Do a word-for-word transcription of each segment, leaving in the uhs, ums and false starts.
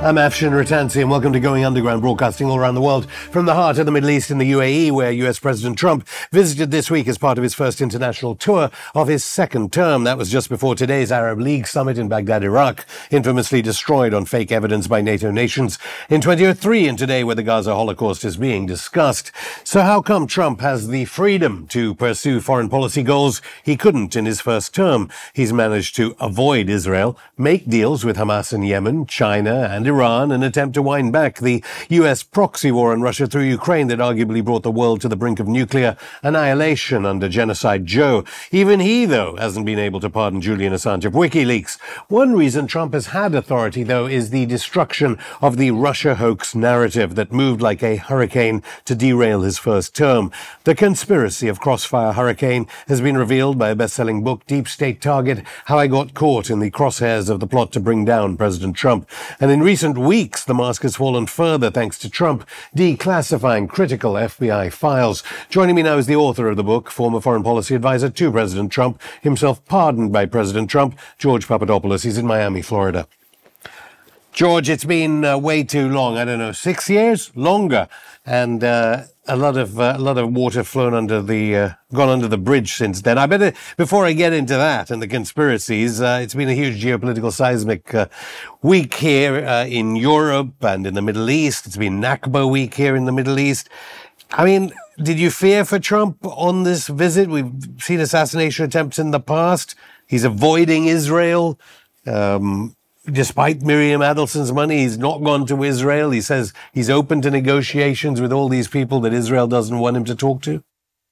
I'm Afshin Rattansi, and welcome to Going Underground, broadcasting all around the world from the heart of the Middle East in the U A E, where U S President Trump visited this week as part of his first international tour of his second term. That was just before today's Arab League summit in Baghdad, Iraq, infamously destroyed on fake evidence by NATO nations in twenty oh three, and today where the Gaza Holocaust is being discussed. So how come Trump has the freedom to pursue foreign policy goals he couldn't in his first term? He's managed to avoid Israel, make deals with Hamas in Yemen, China, and Iran, and attempt to wind back the U S proxy war on Russia through Ukraine that arguably brought the world to the brink of nuclear annihilation under Genocide Joe. Even he, though, hasn't been able to pardon Julian Assange of WikiLeaks. One reason Trump has had authority, though, is the destruction of the Russia hoax narrative that moved like a hurricane to derail his first term. The conspiracy of Crossfire Hurricane has been revealed by a best-selling book, Deep State Target: How I Got Caught in the Crosshairs of the Plot to Bring Down President Trump. And in recent weeks, the mask has fallen further thanks to Trump declassifying critical F B I files. Joining me now is the author of the book, former foreign policy advisor to President Trump, himself pardoned by President Trump, George Papadopoulos. He's in Miami, Florida. George, it's been uh, way too long. I don't know, six years? Longer. And uh, a lot of uh, a lot of water flown under the uh, gone under the bridge since then. I better, before I get into that and the conspiracies, uh, it's been a huge geopolitical seismic uh, week here uh, in Europe and in the Middle East. It's been Nakba week here in the Middle East. I mean, did you fear for Trump on this visit? We've seen assassination attempts in the past. He's avoiding Israel. Um, Despite Miriam Adelson's money, he's not gone to Israel. He says he's open to negotiations with all these people that Israel doesn't want him to talk to.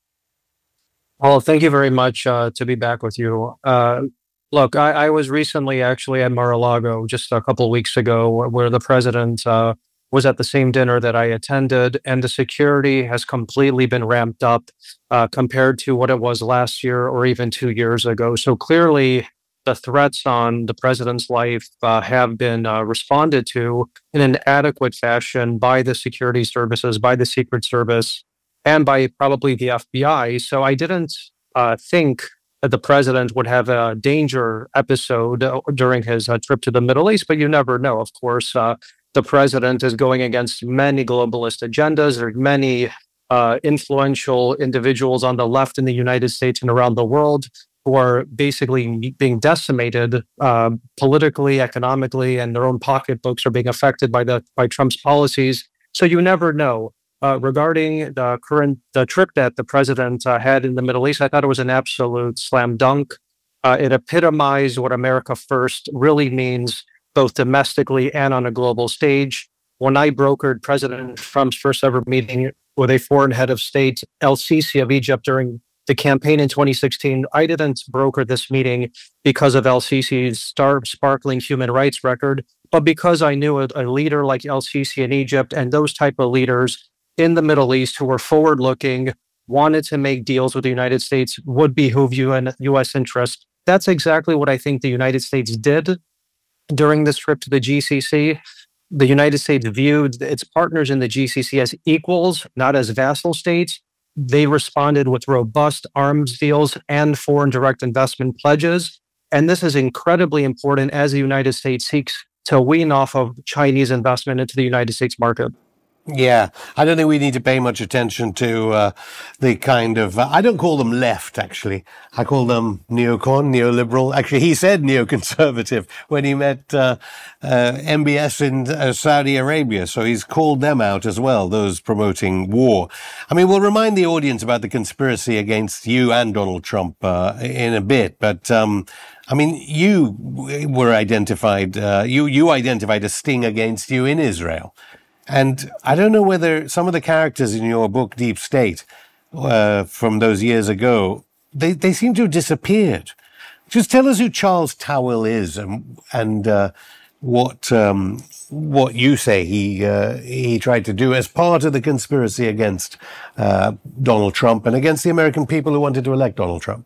Well, thank you very much uh, to be back with you. Uh, look, I, I was recently actually at Mar-a-Lago just a couple of weeks ago, where the president uh, was at the same dinner that I attended, and the security has completely been ramped up uh, compared to what it was last year or even two years ago. So clearly, the threats on the president's life uh, have been uh, responded to in an adequate fashion by the security services, by the Secret Service, and by probably the F B I. So I didn't uh, think that the president would have a danger episode uh, during his uh, trip to the Middle East, but you never know. Of course, uh, the president is going against many globalist agendas. There are many uh, influential individuals on the left in the United States and around the world who are basically being decimated uh, politically, economically, and their own pocketbooks are being affected by the by Trump's policies. So you never know. Uh, regarding the current the trip that the president uh, had in the Middle East, I thought it was an absolute slam dunk. Uh, it epitomized what America First really means, both domestically and on a global stage. When I brokered President Trump's first ever meeting with a foreign head of state, El-Sisi of Egypt, during the campaign in twenty sixteen, I didn't broker this meeting because of El-Sisi's star sparkling human rights record, but because I knew a, a leader like El-Sisi in Egypt and those type of leaders in the Middle East who were forward-looking, wanted to make deals with the United States, would behoove you in U S interest. That's exactly what I think the United States did during this trip to the G C C. The United States viewed its partners in the G C C as equals, not as vassal states. They responded with robust arms deals and foreign direct investment pledges. And this is incredibly important as the United States seeks to wean off of Chinese investment into the United States market. Yeah, I don't think we need to pay much attention to uh, the kind of, uh, I don't call them left, actually. I call them neocon, neoliberal. Actually, he said neoconservative when he met uh, uh, M B S in uh, Saudi Arabia. So he's called them out as well, those promoting war. I mean, we'll remind the audience about the conspiracy against you and Donald Trump uh, in a bit. But, um, I mean, you were identified, uh, you, you identified a sting against you in Israel. And I don't know whether some of the characters in your book, Deep State, uh, from those years ago, they, they seem to have disappeared. Just tell us who Charles Towell is and, and uh, what um, what you say he uh, he tried to do as part of the conspiracy against uh, Donald Trump and against the American people who wanted to elect Donald Trump.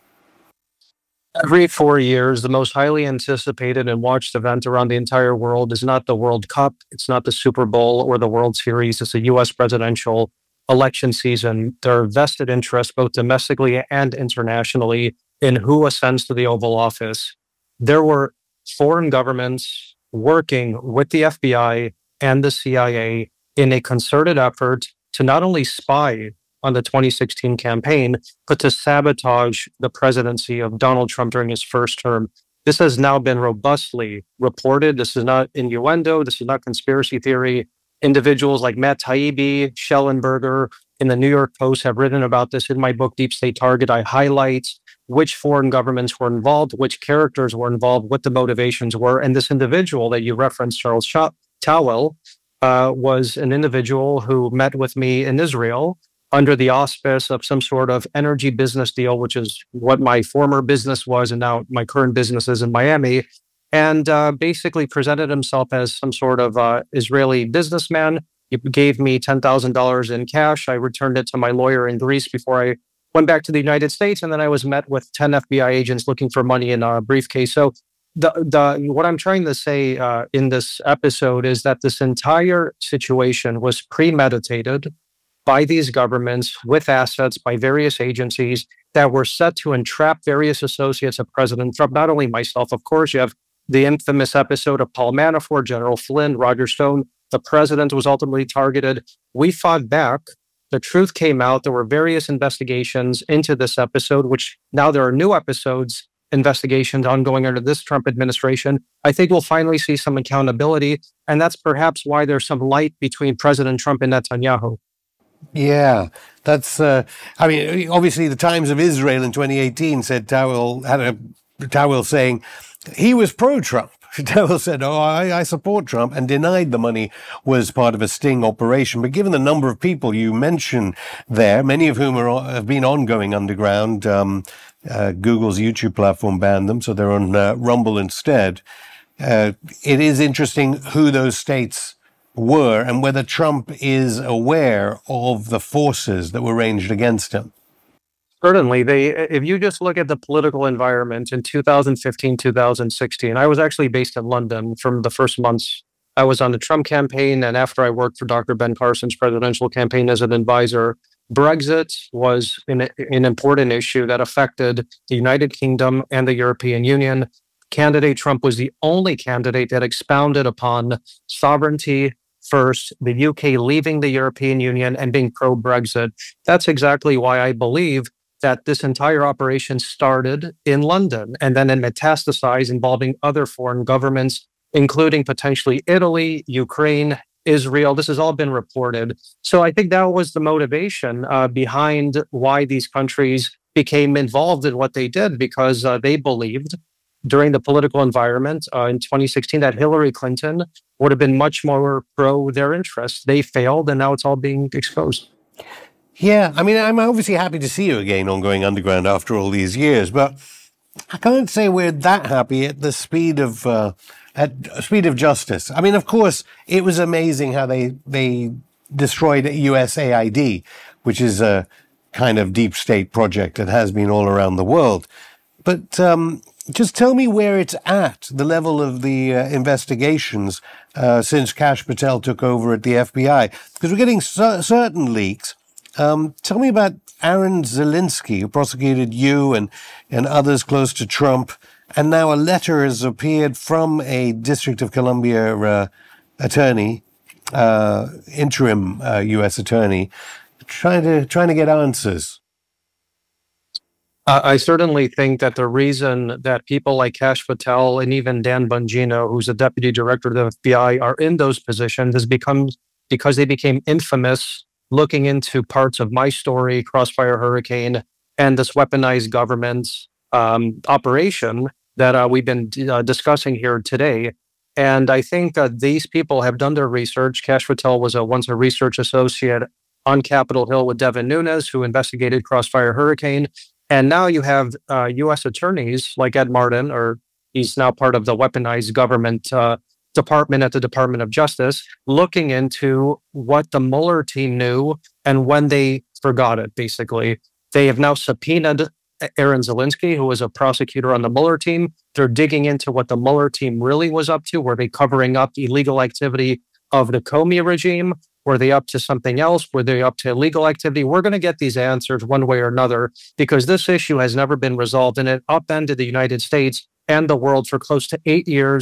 Every four years, the most highly anticipated and watched event around the entire world is not the World Cup, it's not the Super Bowl or the World Series, it's a U S presidential election season. There are vested interests, both domestically and internationally, in who ascends to the Oval Office. There were foreign governments working with the F B I and the C I A in a concerted effort to not only spy on the twenty sixteen campaign, but to sabotage the presidency of Donald Trump during his first term. This has now been robustly reported. This is not innuendo. This is not conspiracy theory. Individuals like Matt Taibbi, Schellenberger in the New York Post have written about this. In my book, Deep State Target, I highlight which foreign governments were involved, which characters were involved, what the motivations were. And this individual that you referenced, Charles Tawel, uh, was an individual who met with me in Israel under the auspice of some sort of energy business deal, which is what my former business was, and now my current business is in Miami, and uh, basically presented himself as some sort of uh, Israeli businessman. He gave me ten thousand dollars in cash. I returned it to my lawyer in Greece before I went back to the United States, and then I was met with ten F B I agents looking for money in a briefcase. So the the what I'm trying to say uh, in this episode is that this entire situation was premeditated by these governments with assets by various agencies that were set to entrap various associates of President Trump, not only myself, of course. You have the infamous episode of Paul Manafort, General Flynn, Roger Stone. The president was ultimately targeted. We fought back. The truth came out. There were various investigations into this episode, which now there are new episodes, investigations ongoing under this Trump administration. I think we'll finally see some accountability. And that's perhaps why there's some light between President Trump and Netanyahu. Yeah, that's, uh, I mean, obviously the Times of Israel in twenty eighteen said Tawel had a Tawel saying he was pro-Trump. Tawel said, oh, I, I support Trump, and denied the money was part of a sting operation. But given the number of people you mentioned there, many of whom are, have been ongoing underground, um, uh, Google's YouTube platform banned them, so they're on uh, Rumble instead. Uh, it is interesting who those states were and whether Trump is aware of the forces that were ranged against him. Certainly. They, if you just look at the political environment in two thousand fifteen, two thousand sixteen, I was actually based in London from the first months I was on the Trump campaign. And after I worked for Doctor Ben Carson's presidential campaign as an advisor, Brexit was an, an important issue that affected the United Kingdom and the European Union. Candidate Trump was the only candidate that expounded upon sovereignty first, the U K leaving the European Union and being pro-Brexit. That's exactly why I believe that this entire operation started in London and then it metastasized, involving other foreign governments, including potentially Italy, Ukraine, Israel. This has all been reported. So I think that was the motivation uh, behind why these countries became involved in what they did, because uh, they believed during the political environment uh, in twenty sixteen that Hillary Clinton would have been much more pro their interests. They failed, and now it's all being exposed. Yeah, I mean, I'm obviously happy to see you again on Going Underground after all these years, but I can't say we're that happy at the speed of uh, at speed of justice. I mean, of course, it was amazing how they they destroyed U S A I D, which is a kind of deep state project that has been all around the world. But um, just tell me where it's at, the level of the uh, investigations uh, since Kash Patel took over at the F B I, because we're getting cer- certain leaks. Um, tell me about Aaron Zelinsky, who prosecuted you and, and others close to Trump. And now a letter has appeared from a District of Columbia uh, attorney, uh, interim uh, U S attorney, trying to trying to get answers. Uh, I certainly think that the reason that people like Kash Patel and even Dan Bongino, who's a deputy director of the F B I, are in those positions is become, because they became infamous looking into parts of my story, Crossfire Hurricane, and this weaponized government um, operation that uh, we've been uh, discussing here today. And I think uh, these people have done their research. Kash Patel was a, once a research associate on Capitol Hill with Devin Nunes, who investigated Crossfire Hurricane. And now you have uh, U S attorneys like Ed Martin, or he's now part of the weaponized government uh, department at the Department of Justice, looking into what the Mueller team knew and when they forgot it, basically. They have now subpoenaed Aaron Zelinsky, who was a prosecutor on the Mueller team. They're digging into what the Mueller team really was up to. Were they covering up illegal activity of the Comey regime? Were they up to something else? Were they up to illegal activity? We're going to get these answers one way or another, because this issue has never been resolved, and it upended the United States and the world for close to eight years.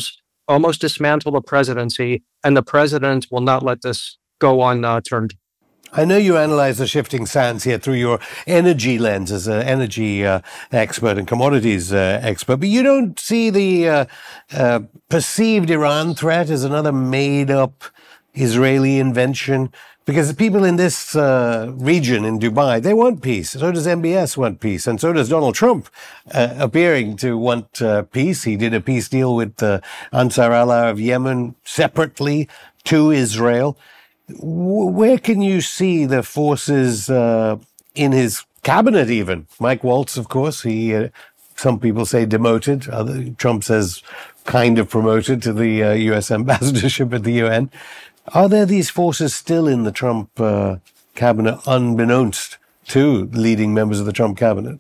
almost dismantle the presidency, and the president will not let this go unturned. I know you analyze the shifting sands here through your energy lens as an energy uh, expert and commodities uh, expert, but you don't see the uh, uh, perceived Iran threat as another made-up Israeli invention? Because the people in this uh, region in Dubai, they want peace. So does M B S want peace. And so does Donald Trump uh, appearing to want uh, peace. He did a peace deal with uh, Ansar Allah of Yemen separately to Israel. Where can you see the forces uh, in his cabinet even? Mike Waltz, of course, he, uh, some people say demoted. Other, Trump says kind of promoted to the uh, U S ambassadorship at the U N. Are there these forces still in the Trump uh, cabinet, unbeknownst to leading members of the Trump cabinet?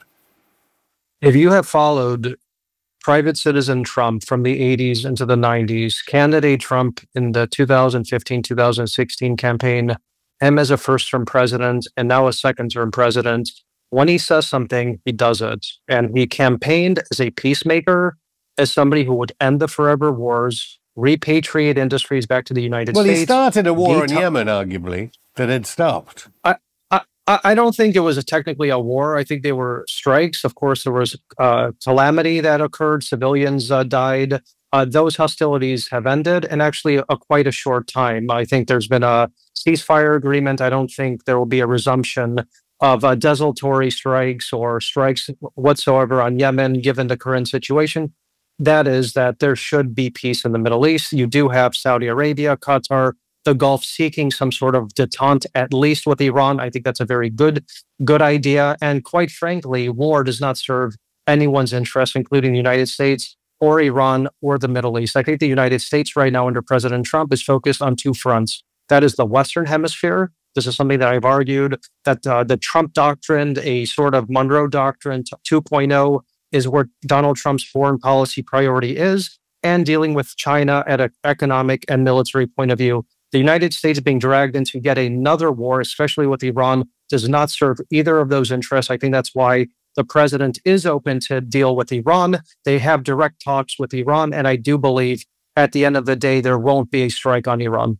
If you have followed private citizen Trump from the eighties into the nineties, candidate Trump in the two thousand fifteen two thousand sixteen campaign, him as a first-term president and now a second-term president, when he says something, he does it. And he campaigned as a peacemaker, as somebody who would end the forever wars, repatriate industries back to the United well, States. Well, he started a war in ta- Yemen, arguably, that had stopped. I, I, I don't think it was a, technically a war. I think they were strikes. Of course, there was uh, calamity that occurred. Civilians uh, died. Uh, those hostilities have ended, and actually a, quite a short time. I think there's been a ceasefire agreement. I don't think there will be a resumption of uh, desultory strikes or strikes whatsoever on Yemen, given the current situation. That is that there should be peace in the Middle East. You do have Saudi Arabia, Qatar, the Gulf seeking some sort of detente, at least with Iran. I think that's a very good, good idea. And quite frankly, war does not serve anyone's interest, including the United States or Iran or the Middle East. I think the United States right now under President Trump is focused on two fronts. That is the Western Hemisphere. This is something that I've argued, that uh, the Trump doctrine, a sort of Monroe Doctrine two point oh, is where Donald Trump's foreign policy priority is, and dealing with China at an economic and military point of view. The United States being dragged into yet another war, especially with Iran, does not serve either of those interests. I think that's why the president is open to deal with Iran. They have direct talks with Iran, and I do believe at the end of the day, there won't be a strike on Iran.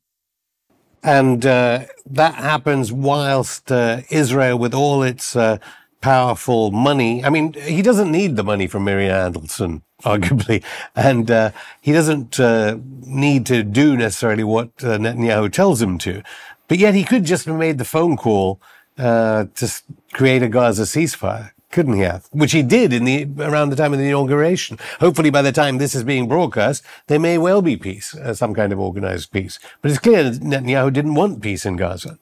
And uh, that happens whilst uh, Israel, with all its uh, powerful money. I mean, he doesn't need the money from Marianne Adelson, arguably, and uh, he doesn't uh, need to do necessarily what uh, Netanyahu tells him to. But yet he could just have made the phone call uh, to create a Gaza ceasefire, couldn't he have? Which he did in the around the time of the inauguration. Hopefully, by the time this is being broadcast, there may well be peace, uh, some kind of organized peace. But it's clear that Netanyahu didn't want peace in Gaza.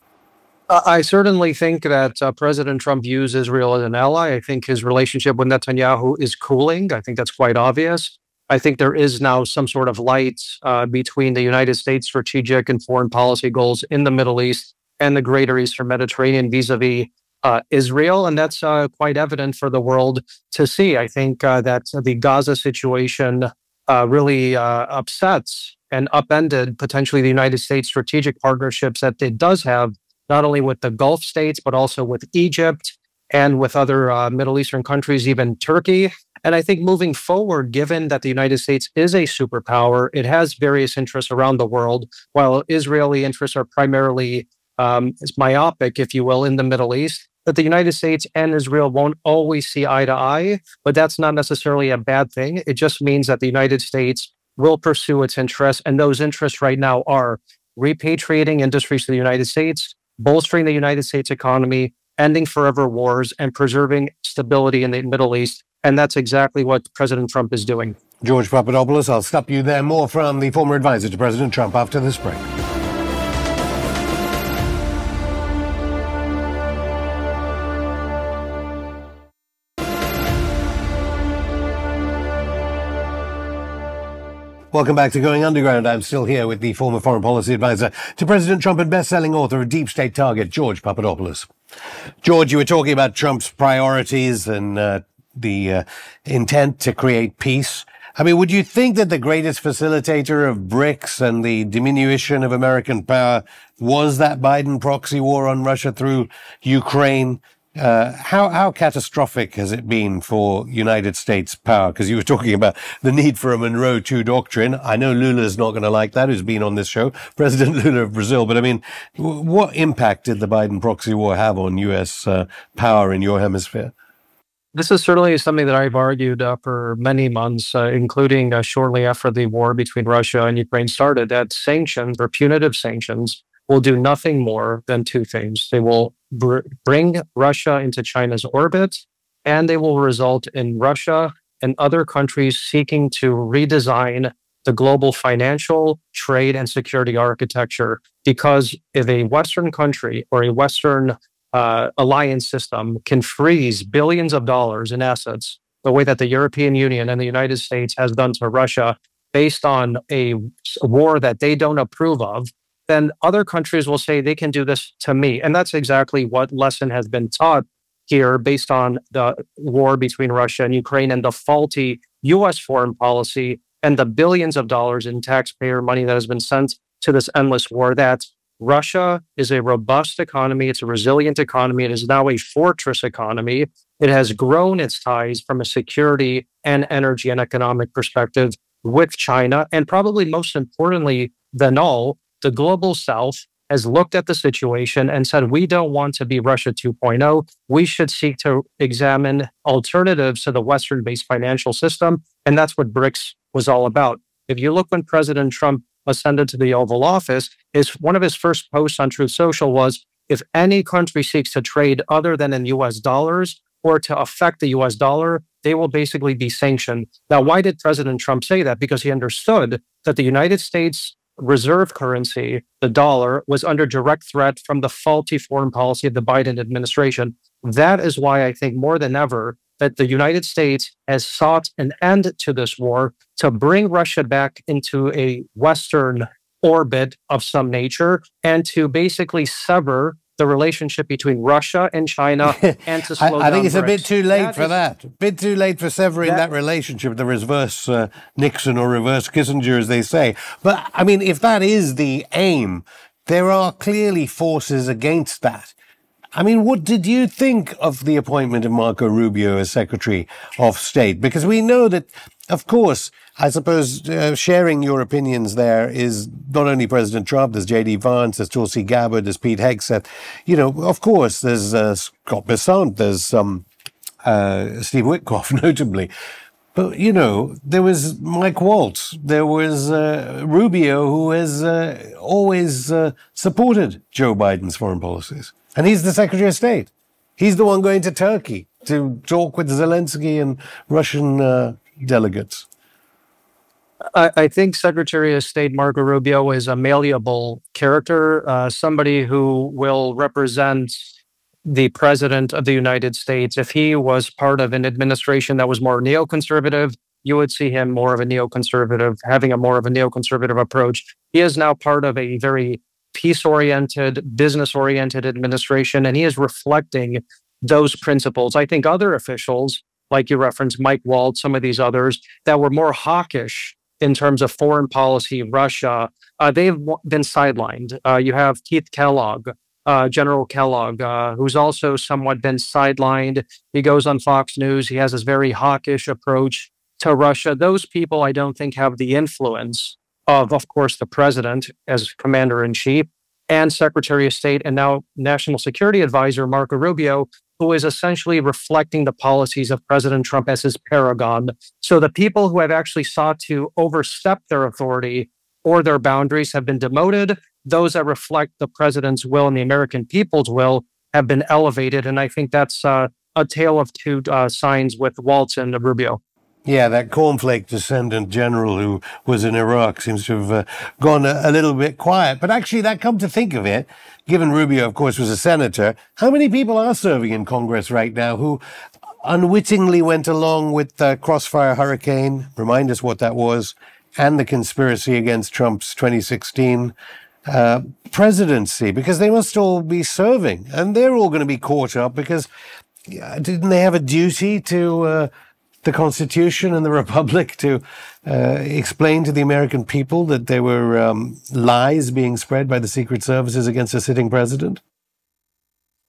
I certainly think that uh, President Trump views Israel as an ally. I think his relationship with Netanyahu is cooling. I think that's quite obvious. I think there is now some sort of light uh, between the United States' strategic and foreign policy goals in the Middle East and the greater Eastern Mediterranean vis-a-vis uh, Israel. And that's uh, quite evident for the world to see. I think uh, that the Gaza situation uh, really uh, upsets and upended potentially the United States' strategic partnerships that it does have, not only with the Gulf states, but also with Egypt and with other uh, Middle Eastern countries, even Turkey. And I think moving forward, given that the United States is a superpower, it has various interests around the world, while Israeli interests are primarily um, myopic, if you will, in the Middle East, that the United States and Israel won't always see eye to eye, but that's not necessarily a bad thing. It just means that the United States will pursue its interests, and those interests right now are repatriating industries to the United States, bolstering the United States economy, ending forever wars, and preserving stability in the Middle East. And that's exactly what President Trump is doing. George Papadopoulos, I'll stop you there. More from the former advisor to President Trump after this break. Welcome back to Going Underground. I'm still here with the former foreign policy advisor to President Trump and best-selling author of Deep State Target, George Papadopoulos. George, you were talking about Trump's priorities and uh, the uh, intent to create peace. I mean, would you think that the greatest facilitator of BRICS and the diminution of American power was that Biden proxy war on Russia through Ukraine? Uh, how how catastrophic has it been for United States power? Because you were talking about the need for a Monroe two doctrine. I know Lula's not going to like that, who's been on this show, President Lula of Brazil. But I mean, w- what impact did the Biden proxy war have on U S uh, power in your hemisphere? This is certainly something that I've argued uh, for many months, uh, including uh, shortly after the war between Russia and Ukraine started, that sanctions or punitive sanctions will do nothing more than two things. They will br- bring Russia into China's orbit, and they will result in Russia and other countries seeking to redesign the global financial, trade, and security architecture. Because if a Western country or a Western uh, alliance system can freeze billions of dollars in assets, the way that the European Union and the United States has done to Russia, based on a war that they don't approve of, then other countries will say they can do this to me. And that's exactly what lesson has been taught here based on the war between Russia and Ukraine and the faulty U S foreign policy and the billions of dollars in taxpayer money that has been sent to this endless war. That Russia is a robust economy. It's a resilient economy. It is now a fortress economy. It has grown its ties from a security and energy and economic perspective with China. And probably most importantly than all, the global South has looked at the situation and said, we don't want to be Russia two point oh. We should seek to examine alternatives to the Western-based financial system. And that's what BRICS was all about. If you look when President Trump ascended to the Oval Office, his, one of his first posts on Truth Social was, if any country seeks to trade other than in U S dollars or to affect the U S dollar, they will basically be sanctioned. Now, why did President Trump say that? Because he understood that the United States reserve currency, the dollar, was under direct threat from the faulty foreign policy of the Biden administration. That is why I think more than ever that the United States has sought an end to this war to bring Russia back into a Western orbit of some nature and to basically sever the relationship between Russia and China and to slow I, I down think it's BRICS. a bit too late that for is, that. A bit too late for severing that, that relationship, the reverse uh, Nixon or reverse Kissinger, as they say. But, I mean, if that is the aim, there are clearly forces against that. I mean, what did you think of the appointment of Marco Rubio as Secretary of State? Because we know that, of course, I suppose uh, sharing your opinions there is not only President Trump, there's J D Vance, there's Tulsi Gabbard, there's Pete Hegseth. You know, of course, there's uh, Scott Bessent, there's um, uh, Steve Witkoff, notably. But, you know, there was Mike Waltz, there was uh, Rubio, who has uh, always uh, supported Joe Biden's foreign policies. And he's the Secretary of State. He's the one going to Turkey to talk with Zelensky and Russian uh, delegates. I, I think Secretary of State Marco Rubio is a malleable character, uh, somebody who will represent the President of the United States. If he was part of an administration that was more neoconservative, you would see him more of a neoconservative, having a more of a neoconservative approach. He is now part of a very peace-oriented, business-oriented administration, and he is reflecting those principles. I think other officials, like you referenced, Mike Waltz, some of these others, that were more hawkish in terms of foreign policy, Russia, uh, they've been sidelined. Uh, you have Keith Kellogg, uh, General Kellogg, uh, who's also somewhat been sidelined. He goes on Fox News. He has this very hawkish approach to Russia. Those people, I don't think, have the influence of, of course, the president as commander-in-chief and Secretary of State and now National Security Advisor Marco Rubio, who is essentially reflecting the policies of President Trump as his paragon. So the people who have actually sought to overstep their authority or their boundaries have been demoted. Those that reflect the president's will and the American people's will have been elevated. And I think that's uh, a tale of two uh, signs with Waltz and Rubio. Yeah, that cornflake descendant general who was in Iraq seems to have uh, gone a, a little bit quiet. But actually, that come to think of it, given Rubio, of course, was a senator, how many people are serving in Congress right now who unwittingly went along with the Crossfire Hurricane? Remind us what that was, and the conspiracy against Trump's twenty sixteen uh, presidency, because they must all be serving, and they're all going to be caught up because uh, didn't they have a duty to uh, the Constitution and the Republic to uh, explain to the American people that there were um, lies being spread by the Secret Services against a sitting president?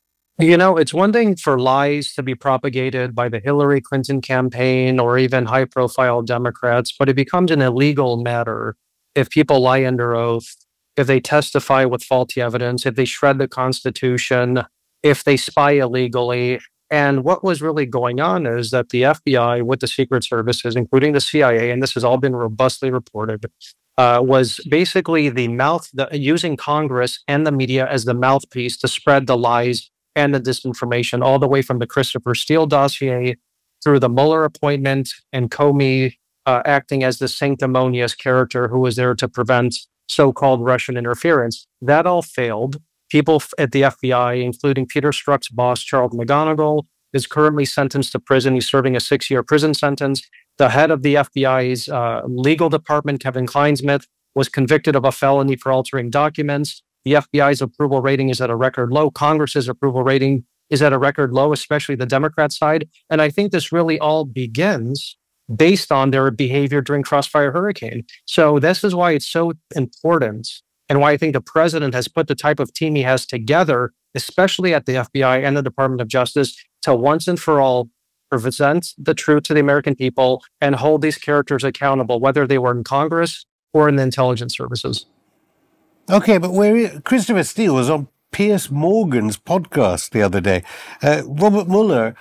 You know, it's one thing for lies to be propagated by the Hillary Clinton campaign or even high profile Democrats, but it becomes an illegal matter if people lie under oath, if they testify with faulty evidence, if they shred the Constitution, if they spy illegally. And what was really going on is that the F B I, with the Secret Services, including the C I A, and this has all been robustly reported, uh, was basically the mouth, the, using Congress and the media as the mouthpiece to spread the lies and the disinformation, all the way from the Christopher Steele dossier through the Mueller appointment and Comey uh, acting as the sanctimonious character who was there to prevent so-called Russian interference. That all failed. People f- at the F B I, including Peter Strzok's boss, Charles McGonigal, is currently sentenced to prison. He's serving a six-year prison sentence. The head of the F B I's uh, legal department, Kevin Kleinsmith, was convicted of a felony for altering documents. The F B I's approval rating is at a record low. Congress's approval rating is at a record low, especially the Democrat side. And I think this really all begins based on their behavior during Crossfire Hurricane. So this is why it's so important and why I think the president has put the type of team he has together, especially at the F B I and the Department of Justice, to once and for all present the truth to the American people and hold these characters accountable, whether they were in Congress or in the intelligence services. Okay, but where Christopher Steele was on Piers Morgan's podcast the other day. Uh, Robert Mueller,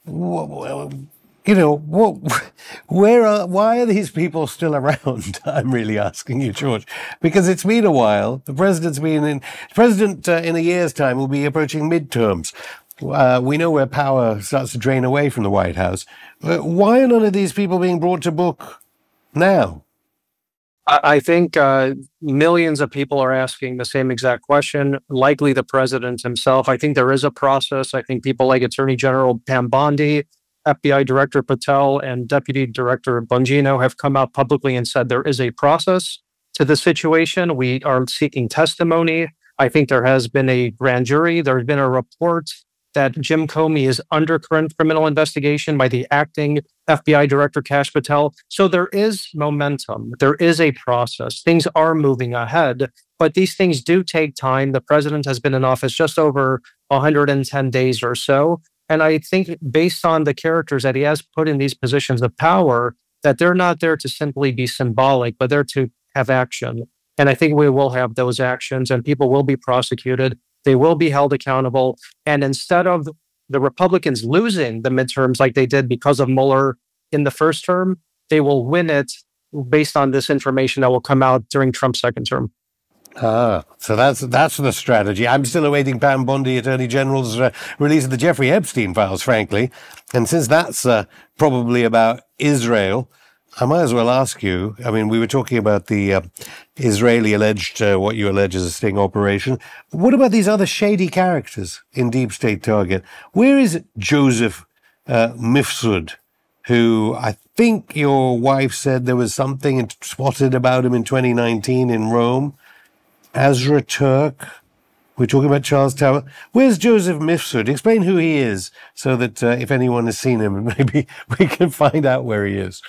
you know, what, where are, why are these people still around? I'm really asking you, George, because it's been a while. The president's been in, the president uh, in a year's time will be approaching midterms. Uh, we know where power starts to drain away from the White House. Uh, why are none of these people being brought to book now? I think uh, millions of people are asking the same exact question, likely the president himself. I think there is a process. I think people like Attorney General Pam Bondi, F B I Director Patel, and Deputy Director Bongino have come out publicly and said there is a process to the situation. We are seeking testimony. I think there has been a grand jury. There's been a report that Jim Comey is under current criminal investigation by the acting F B I Director Kash Patel. So there is momentum. There is a process. Things are moving ahead, but these things do take time. The president has been in office just over one hundred ten days or so. And I think based on the characters that he has put in these positions of power, that they're not there to simply be symbolic, but they're to have action. And I think we will have those actions and people will be prosecuted. They will be held accountable. And instead of the Republicans losing the midterms like they did because of Mueller in the first term, they will win it based on this information that will come out during Trump's second term. Ah, so that's that's the strategy. I'm still awaiting Pam Bondi, Attorney General's uh, release of the Jeffrey Epstein files, frankly. And since that's uh, probably about Israel, I might as well ask you, I mean, we were talking about the uh, Israeli alleged, uh, what you allege is a sting operation. What about these other shady characters in Deep State Target? Where is Joseph uh, Mifsud, who I think your wife said there was something spotted about him in twenty nineteen in Rome? Azra Turk, we're talking about Charles Tower. Where's Joseph Mifsud? Explain who he is so that uh, if anyone has seen him, maybe we can find out where he is.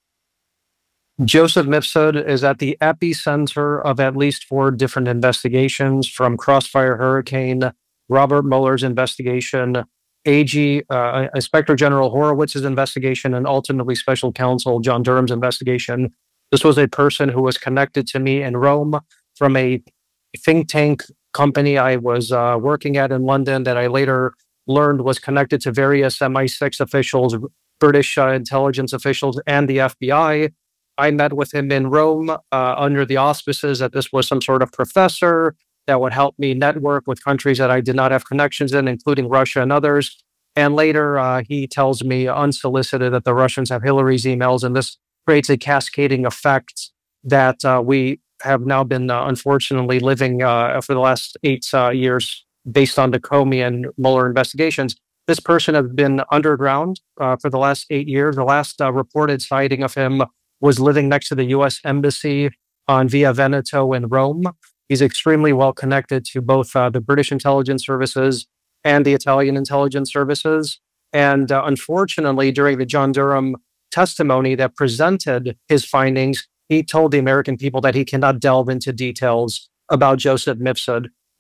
Joseph Mifsud is at the epicenter of at least four different investigations, from Crossfire Hurricane, Robert Mueller's investigation, A G, uh, Inspector General Horowitz's investigation, and ultimately Special Counsel John Durham's investigation. This was a person who was connected to me in Rome from a think tank company I was uh, working at in London that I later learned was connected to various M I six officials, British uh, intelligence officials, and the F B I. I met with him in Rome uh, under the auspices that this was some sort of professor that would help me network with countries that I did not have connections in, including Russia and others. And later, uh, he tells me unsolicited that the Russians have Hillary's emails, and this creates a cascading effect that uh, we have now been, uh, unfortunately, living uh, for the last eight uh, years based on the Comey and Mueller investigations. This person has been underground uh, for the last eight years. The last uh, reported sighting of him was living next to the U S Embassy on Via Veneto in Rome. He's extremely well connected to both uh, the British intelligence services and the Italian intelligence services. And uh, unfortunately, during the John Durham testimony that presented his findings, he told the American people that he cannot delve into details about Joseph Mifsud.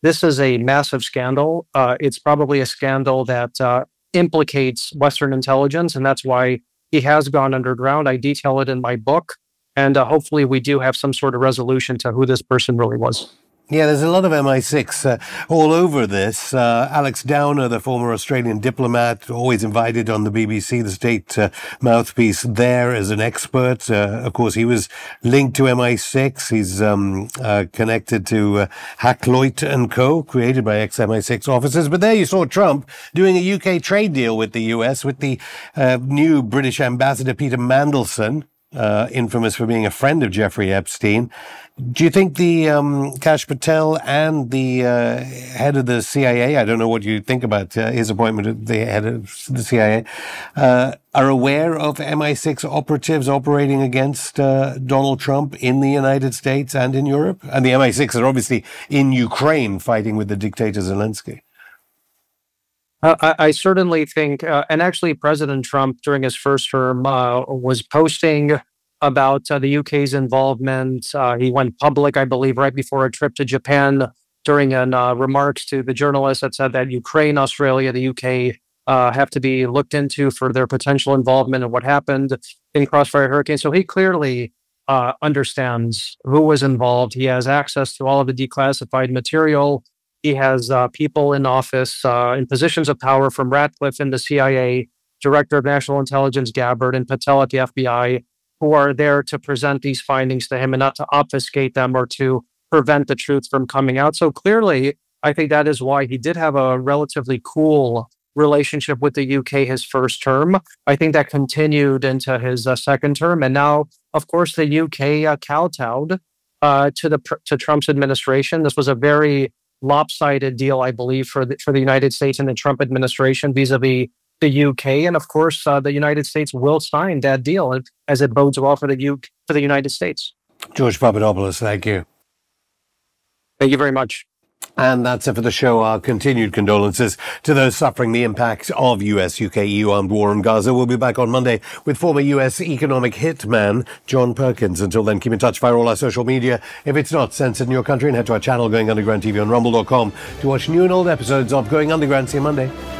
This is a massive scandal. Uh, it's probably a scandal that uh, implicates Western intelligence, and that's why he has gone underground. I detail it in my book, and uh, hopefully we do have some sort of resolution to who this person really was. Yeah, there's a lot of M I six uh, all over this. Uh, Alex Downer, the former Australian diplomat, always invited on the B B C, the state uh, mouthpiece there as an expert. Uh, of course, he was linked to M I six. He's um, uh, connected to uh, Hackloit and Co., created by ex-M I six officers. But there you saw Trump doing a U K trade deal with the U S with the uh, new British ambassador, Peter Mandelson, uh, infamous for being a friend of Jeffrey Epstein. Do you think the um, Kash Patel and the uh, head of the C I A, I don't know what you think about uh, his appointment at the head of the C I A, uh, are aware of M I six operatives operating against uh, Donald Trump in the United States and in Europe? And the M I six are obviously in Ukraine fighting with the dictator Zelensky. Uh, I, I certainly think, uh, and actually President Trump during his first term uh, was posting about uh, the U K's involvement. Uh, he went public, I believe, right before a trip to Japan during an uh, remarks to the journalist that said that Ukraine, Australia, the U K uh, have to be looked into for their potential involvement in what happened in Crossfire Hurricane. So he clearly uh, understands who was involved. He has access to all of the declassified material. He has uh, people in office, uh, in positions of power, from Ratcliffe in the C I A, Director of National Intelligence Gabbard, and Patel at the F B I, who are there to present these findings to him and not to obfuscate them or to prevent the truth from coming out. So clearly, I think that is why he did have a relatively cool relationship with the U K his first term. I think that continued into his uh, second term. And now, of course, the U K uh, kowtowed uh, to the to Trump's administration. This was a very lopsided deal, I believe, for the, for the United States and the Trump administration vis-a-vis the U K. And of course, uh, the United States will sign that deal as it bodes well for the U- for the United States. George Papadopoulos, thank you. Thank you very much. And that's it for the show. Our continued condolences to those suffering the impact of U S U K E U armed war in Gaza. We'll be back on Monday with former U S economic hitman John Perkins. Until then, keep in touch via all our social media. If it's not censored in your country, and head to our channel, Going Underground T V on rumble dot com, to watch new and old episodes of Going Underground. See you Monday.